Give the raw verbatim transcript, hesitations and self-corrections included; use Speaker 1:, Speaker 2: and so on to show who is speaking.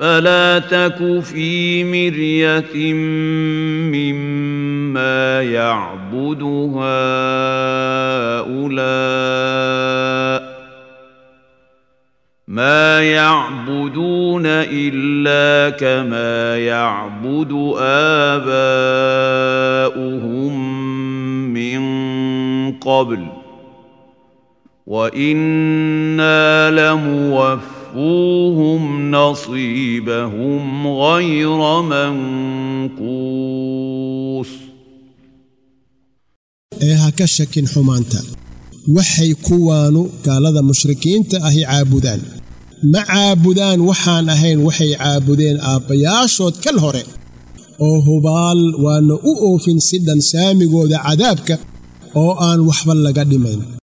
Speaker 1: فلا تك في مرية مما يعبد هؤلاء ما يعبدون إلا كما يعبد آباؤهم من قبل وإنا لموفوهم نصيبهم غير منقوص.
Speaker 2: ee ha ka shakin xumaanta waxay kuwaanu gaalada mushrikiinta ahi caabudaan ma caabudaan waxaan ahayn waxay caabudeen aabbayaashood kal hore oo hubaal waana u oofin sidhan saamigooda cadaabka oo aan waxba laga dhimayn.